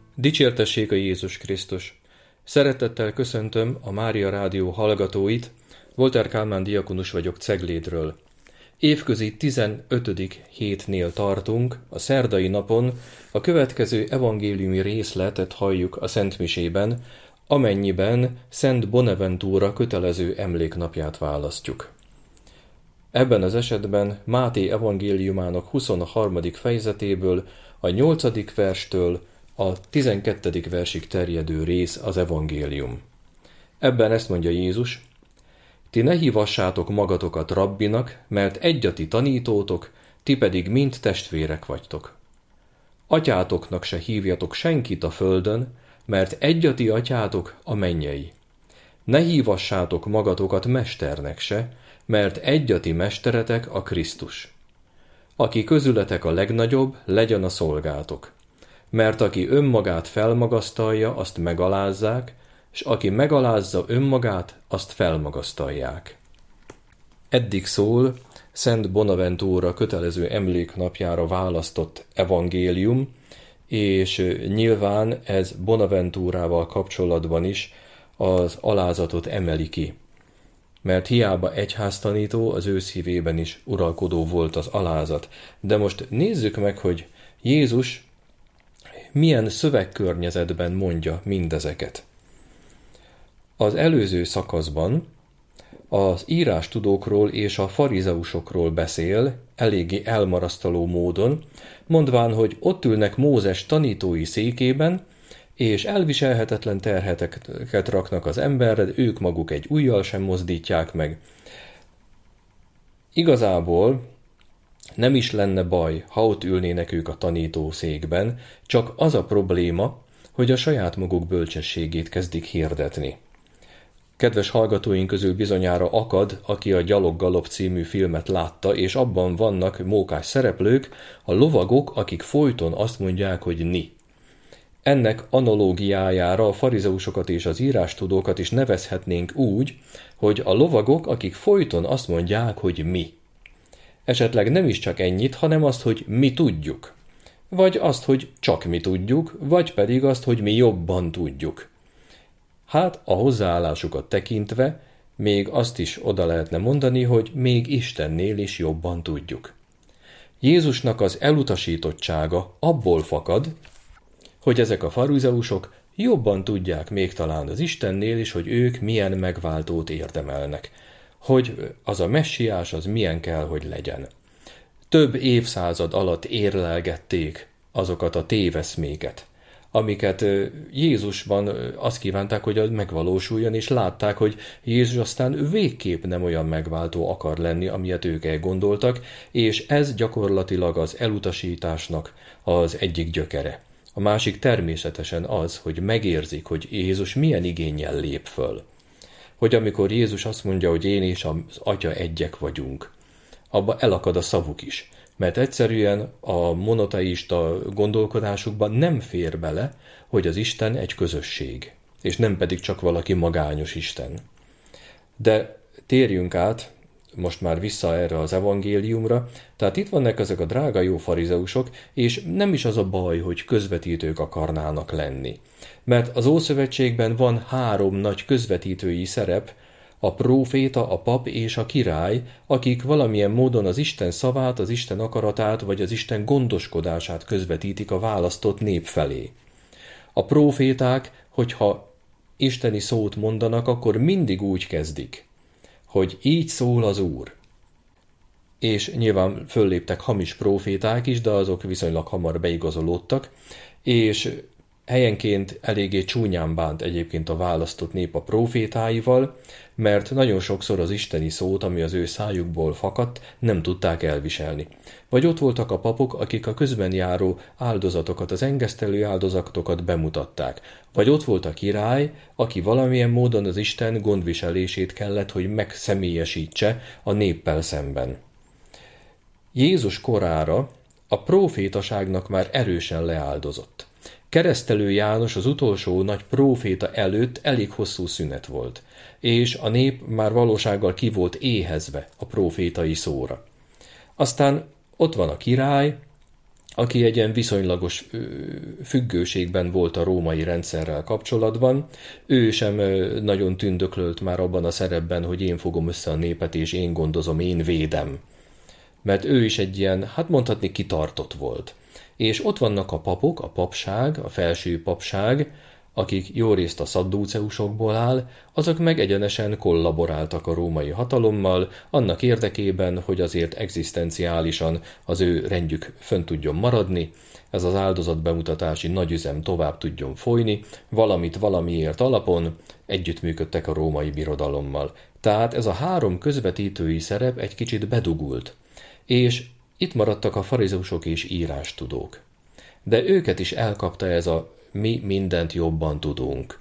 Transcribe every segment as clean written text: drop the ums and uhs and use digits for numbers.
Dicsértessék a Jézus Krisztus! Szeretettel köszöntöm a Mária Rádió hallgatóit, Volter Kálmán diakonus vagyok Ceglédről. Évközi 15. hétnél tartunk, a szerdai napon a következő evangéliumi részletet halljuk a Szentmisében, amennyiben Szent Bonaventura kötelező emléknapját választjuk. Ebben az esetben Máté evangéliumának 23. fejezetéből a 8. verstől a 12. versig terjedő rész az evangélium. Ebben ezt mondja Jézus: ti ne hívassátok magatokat rabbinak, mert egy a ti tanítótok, ti pedig mind testvérek vagytok. Atyátoknak se hívjatok senkit a földön, mert egy a ti atyátok a mennyei. Ne hívassátok magatokat mesternek se, mert egy a ti mesteretek a Krisztus. Aki közületek a legnagyobb, legyen a szolgátok. Mert aki önmagát felmagasztalja, azt megalázzák, s aki megalázza önmagát, azt felmagasztalják. Eddig szól Szent Bonaventura kötelező emléknapjára választott evangélium, és nyilván ez Bonaventúrával kapcsolatban is az alázatot emeli ki. Mert hiába egyháztanító, az ő szívében is uralkodó volt az alázat. De most nézzük meg, hogy Jézus milyen szövegkörnyezetben mondja mindezeket. Az előző szakaszban az írástudókról és a farizeusokról beszél, eléggé elmarasztaló módon, mondván, hogy ott ülnek Mózes tanítói székében, és elviselhetetlen terheteket raknak az emberre, ők maguk egy ujjal sem mozdítják meg. Igazából nem is lenne baj, ha ott ülnének ők a tanítószékben, csak az a probléma, hogy a saját maguk bölcsességét kezdik hirdetni. Kedves hallgatóink közül bizonyára akad, aki a Gyalog-galop című filmet látta, és abban vannak mókás szereplők, a lovagok, akik folyton azt mondják, hogy ni. Ennek analógiájára a farizeusokat és az írástudókat is nevezhetnénk úgy, hogy a lovagok, akik folyton azt mondják, hogy mi. Esetleg nem is csak ennyit, hanem azt, hogy mi tudjuk. Vagy azt, hogy csak mi tudjuk, vagy pedig azt, hogy mi jobban tudjuk. Hát a hozzáállásukat tekintve még azt is oda lehetne mondani, hogy még Istennél is jobban tudjuk. Jézusnak az elutasítottsága abból fakad, hogy ezek a farizeusok jobban tudják még talán az Istennél is, hogy ők milyen megváltót érdemelnek. Hogy az a messiás az milyen kell, hogy legyen. Több évszázad alatt érlelgették azokat a téveszméket, amiket Jézusban azt kívánták, hogy megvalósuljon, és látták, hogy Jézus aztán végképp nem olyan megváltó akar lenni, amilyet ők elgondoltak, és ez gyakorlatilag az elutasításnak az egyik gyökere. A másik természetesen az, hogy megérzik, hogy Jézus milyen igénnyel lép föl. Hogy amikor Jézus azt mondja, hogy én és az Atya egyek vagyunk, abba elakad a szavuk is. Mert egyszerűen a monoteista gondolkodásukban nem fér bele, hogy az Isten egy közösség, és nem pedig csak valaki magányos Isten. De térjünk át most már vissza erre az evangéliumra, tehát itt vannak ezek a drága jó farizeusok, és nem is az a baj, hogy közvetítők akarnának lenni. Mert az Ószövetségben van 3 nagy közvetítői szerep, a próféta, a pap és a király, akik valamilyen módon az Isten szavát, az Isten akaratát vagy az Isten gondoskodását közvetítik a választott nép felé. A próféták, hogyha isteni szót mondanak, akkor mindig úgy kezdik, hogy így szól az Úr. És nyilván fölléptek hamis próféták is, de azok viszonylag hamar beigazolódtak, és helyenként eléggé csúnyán bánt egyébként a választott nép a prófétáival, mert nagyon sokszor az isteni szót, ami az ő szájukból fakadt, nem tudták elviselni. Vagy ott voltak a papok, akik a közben járó áldozatokat, az engesztelő áldozatokat bemutatták. Vagy ott volt a király, aki valamilyen módon az Isten gondviselését kellett, hogy megszemélyesítse a néppel szemben. Jézus korára a prófétaságnak már erősen leáldozott. Keresztelő János az utolsó nagy próféta előtt elég hosszú szünet volt, és a nép már valósággal ki volt éhezve a prófétai szóra. Aztán ott van a király, aki egy ilyen viszonylagos függőségben volt a római rendszerrel kapcsolatban. Ő sem nagyon tündöklölt már abban a szerepben, hogy én fogom össze a népet, és én gondozom, én védem. Mert ő is egy ilyen, hát mondhatni, kitartott volt. És ott vannak a papok, a papság, a felső papság, akik jó részt a szaddúceusokból áll, azok meg egyenesen kollaboráltak a római hatalommal, annak érdekében, hogy azért egzisztenciálisan az ő rendjük fönn tudjon maradni, ez az áldozatbemutatási nagyüzem tovább tudjon folyni, valamit valamiért alapon együttműködtek a római birodalommal. Tehát ez a három közvetítői szerep egy kicsit bedugult, és itt maradtak a farizeusok és írástudók. De őket is elkapta ez a mi mindent jobban tudunk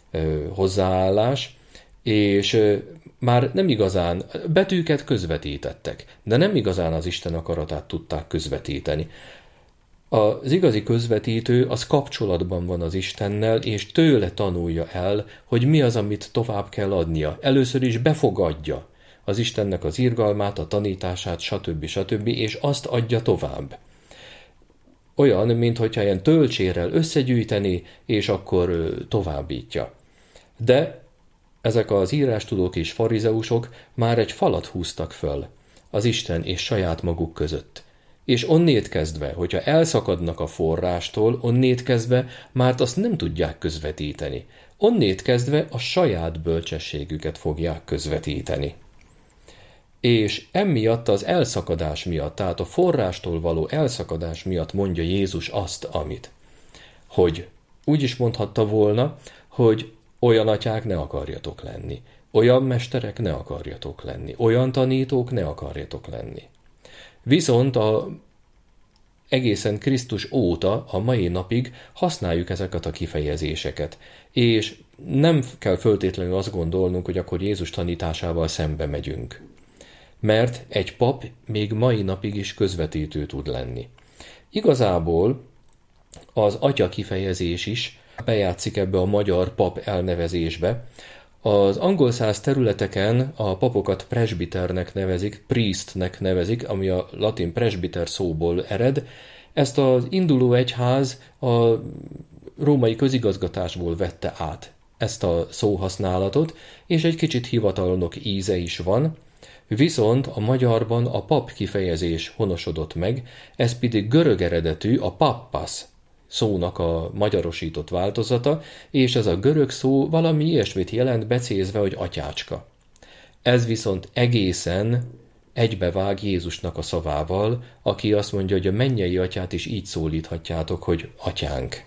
hozzáállás, és már nem igazán betűket közvetítettek, de nem igazán az Isten akaratát tudták közvetíteni. Az igazi közvetítő az kapcsolatban van az Istennel, és tőle tanulja el, hogy mi az, amit tovább kell adnia. Először is befogadja az Istennek az irgalmát, a tanítását, stb., és azt adja tovább. Olyan, minthogyha ilyen tölcsérrel összegyűjteni, és akkor továbbítja. De ezek az írástudók és farizeusok már egy falat húztak föl az Isten és saját maguk között. És onnét kezdve, hogyha elszakadnak a forrástól, onnét kezdve már azt nem tudják közvetíteni. Onnét kezdve a saját bölcsességüket fogják közvetíteni. És emiatt az elszakadás miatt, tehát a forrástól való elszakadás miatt mondja Jézus azt, amit. Hogy úgy is mondhatta volna, hogy olyan atyák ne akarjatok lenni, olyan mesterek ne akarjatok lenni, olyan tanítók ne akarjatok lenni. Viszont egészen Krisztus óta, a mai napig használjuk ezeket a kifejezéseket, és nem kell föltétlenül azt gondolnunk, hogy akkor Jézus tanításával szembe megyünk. Mert egy pap még mai napig is közvetítő tud lenni. Igazából az atya kifejezés is bejátszik ebbe a magyar pap elnevezésbe. Az angol száz területeken a papokat presbiternek nevezik, priestnek nevezik, ami a latin presbiter szóból ered. Ezt az induló egyház a római közigazgatásból vette át ezt a szóhasználatot, és egy kicsit hivatalnok íze is van. Viszont a magyarban a pap kifejezés honosodott meg, ez pedig görög eredetű, a pappas szónak a magyarosított változata, és ez a görög szó valami ilyesmit jelent becézve, hogy atyácska. Ez viszont egészen egybevág Jézusnak a szavával, aki azt mondja, hogy a mennyei atyát is így szólíthatjátok, hogy atyánk.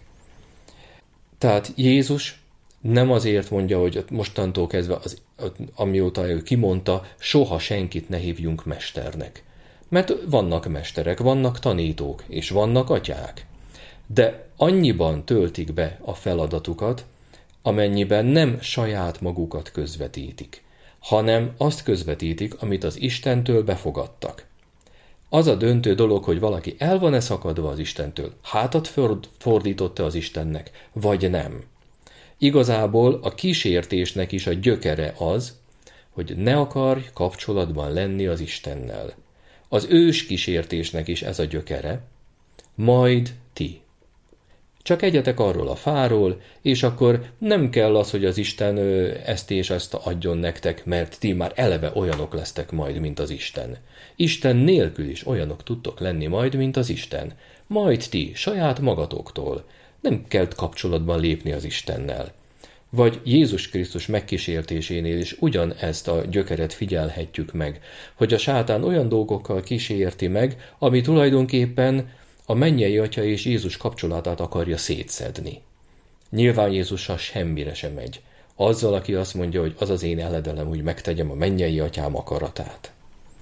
Tehát Jézus nem azért mondja, hogy mostantól kezdve, amióta ő kimondta, soha senkit ne hívjunk mesternek. Mert vannak mesterek, vannak tanítók, és vannak atyák. De annyiban töltik be a feladatukat, amennyiben nem saját magukat közvetítik, hanem azt közvetítik, amit az Istentől befogadtak. Az a döntő dolog, hogy valaki el van-e szakadva az Istentől, hátat fordította az Istennek, vagy nem. Igazából a kísértésnek is a gyökere az, hogy ne akarj kapcsolatban lenni az Istennel. Az ős kísértésnek is ez a gyökere, majd ti. Csak egyetek arról a fáról, és akkor nem kell az, hogy az Isten ezt és ezt adjon nektek, mert ti már eleve olyanok lesztek majd, mint az Isten. Isten nélkül is olyanok tudtok lenni majd, mint az Isten. Majd ti, saját magatoktól. Nem kell kapcsolatban lépni az Istennel. Vagy Jézus Krisztus megkísértésénél is ugyanezt a gyökeret figyelhetjük meg, hogy a sátán olyan dolgokkal kísérti meg, ami tulajdonképpen a mennyei atya és Jézus kapcsolatát akarja szétszedni. Nyilván Jézussal semmire sem megy. Azzal, aki azt mondja, hogy az az én eledelem, hogy megtegyem a mennyei atyám akaratát.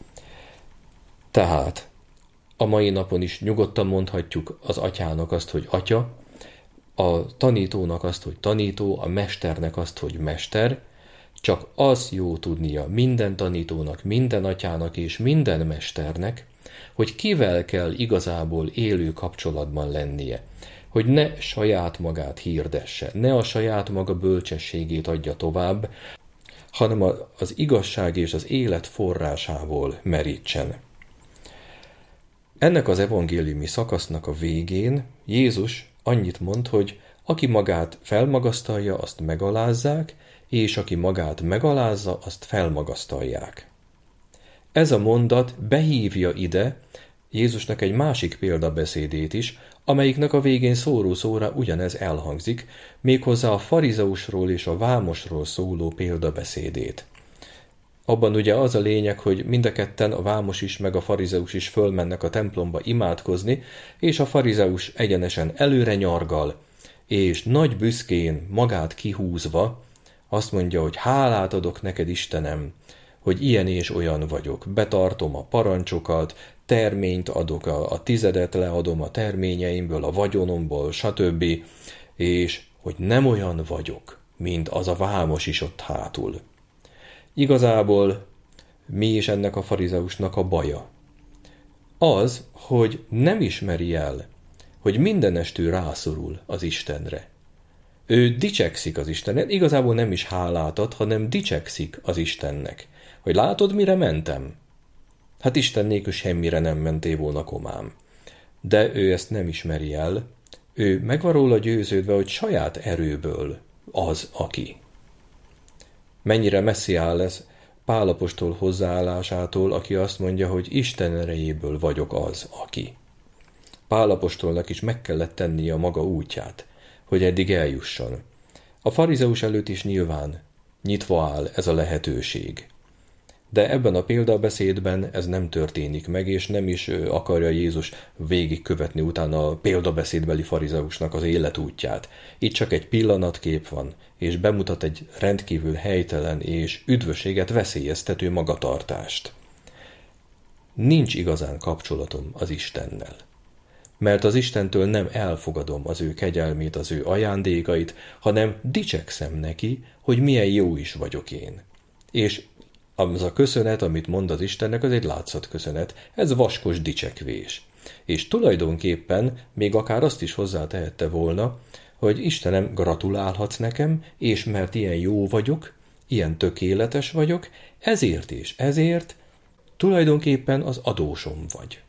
Tehát a mai napon is nyugodtan mondhatjuk az atyának azt, hogy atya, a tanítónak azt, hogy tanító, a mesternek azt, hogy mester, csak az jó tudnia minden tanítónak, minden atyának és minden mesternek, hogy kivel kell igazából élő kapcsolatban lennie, hogy ne saját magát hirdesse, ne a saját maga bölcsességét adja tovább, hanem az igazság és az élet forrásából merítsen. Ennek az evangéliumi szakasznak a végén Jézus annyit mond, hogy aki magát felmagasztalja, azt megalázzák, és aki magát megalázza, azt felmagasztalják. Ez a mondat behívja ide Jézusnak egy másik példabeszédét is, amelyiknek a végén szóró-szóra ugyanez elhangzik, méghozzá a farizeusról és a vámosról szóló példabeszédét. Abban ugye az a lényeg, hogy mind a ketten, a vámos is, meg a farizeus is fölmennek a templomba imádkozni, és a farizeus egyenesen előre nyargal, és nagy büszkén, magát kihúzva azt mondja, hogy hálát adok neked, Istenem, hogy ilyen és olyan vagyok, betartom a parancsokat, terményt adok, a tizedet leadom a terményeimből, a vagyonomból, stb., és hogy nem olyan vagyok, mint az a vámos is ott hátul. Igazából mi is ennek a farizeusnak a baja? Az, hogy nem ismeri el, hogy mindenestül rászorul az Istenre. Ő dicsekszik az Istennek, igazából nem is hálát ad, hanem dicsekszik az Istennek. Hogy látod, mire mentem? Hát Isten nélkül semmire nem mentél volna, komám. De ő ezt nem ismeri el, ő meg van róla győződve, hogy saját erőből az, aki. Mennyire messzi áll ez Pál apostol hozzáállásától, aki azt mondja, hogy Isten erejéből vagyok az, aki. Pál apostolnak is meg kellett tennie a maga útját, hogy eddig eljusson. A farizeus előtt is nyilván nyitva áll ez a lehetőség. De ebben a példabeszédben ez nem történik meg, és nem is akarja Jézus végigkövetni utána a példabeszédbeli farizeusnak az életútját. Itt csak egy pillanatkép van, és bemutat egy rendkívül helytelen és üdvösséget veszélyeztető magatartást. Nincs igazán kapcsolatom az Istennel. Mert az Istentől nem elfogadom az ő kegyelmét, az ő ajándékait, hanem dicsekszem neki, hogy milyen jó is vagyok én. És az a köszönet, amit mond az Istennek, az egy látszatköszönet. Ez vaskos dicsekvés. És tulajdonképpen még akár azt is hozzátehette volna, hogy Istenem, gratulálhatsz nekem, és mert ilyen jó vagyok, ilyen tökéletes vagyok, ezért és ezért tulajdonképpen az adósom vagy.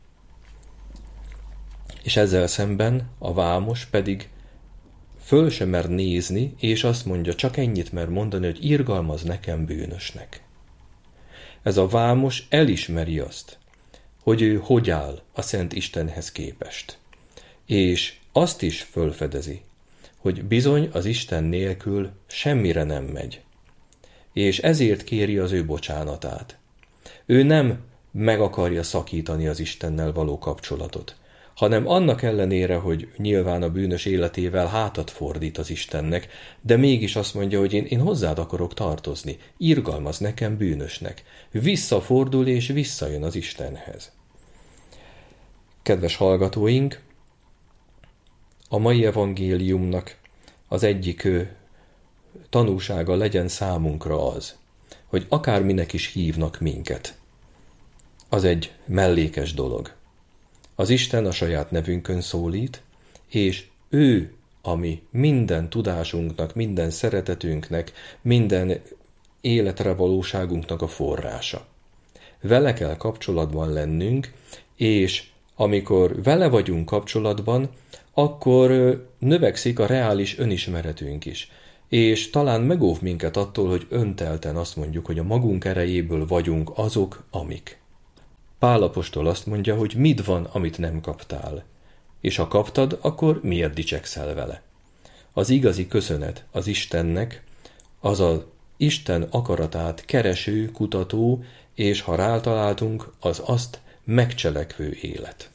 És ezzel szemben a vámos pedig föl sem mer nézni, és azt mondja, csak ennyit mer mondani, hogy irgalmaz nekem bűnösnek. Ez a vámos elismeri azt, hogy ő hogy áll a Szent Istenhez képest. És azt is fölfedezi, hogy bizony az Isten nélkül semmire nem megy. És ezért kéri az ő bocsánatát. Ő nem meg akarja szakítani az Istennel való kapcsolatot, hanem annak ellenére, hogy nyilván a bűnös életével hátat fordít az Istennek, de mégis azt mondja, hogy én hozzád akarok tartozni, irgalmaz nekem bűnösnek, visszafordul és visszajön az Istenhez. Kedves hallgatóink, a mai evangéliumnak az egyik tanúsága legyen számunkra az, hogy akárminek is hívnak minket, az egy mellékes dolog. Az Isten a saját nevünkön szólít, és ő, ami minden tudásunknak, minden szeretetünknek, minden életre valóságunknak a forrása. Vele kell kapcsolatban lennünk, és amikor vele vagyunk kapcsolatban, akkor növekszik a reális önismeretünk is. És talán megóv minket attól, hogy öntelten azt mondjuk, hogy a magunk erejéből vagyunk azok, amik. Pál apostol azt mondja, hogy mit van, amit nem kaptál. És ha kaptad, akkor miért dicsekszel vele? Az igazi köszönet az Istennek, az az Isten akaratát kereső, kutató, és ha rátaláltunk, az azt megcselekvő élet.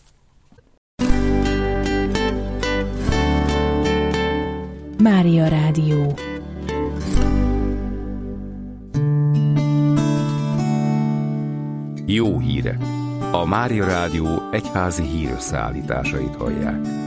Mária Rádió. Jó hírek! A Mária Rádió egyházi hírösszeállításait hallják.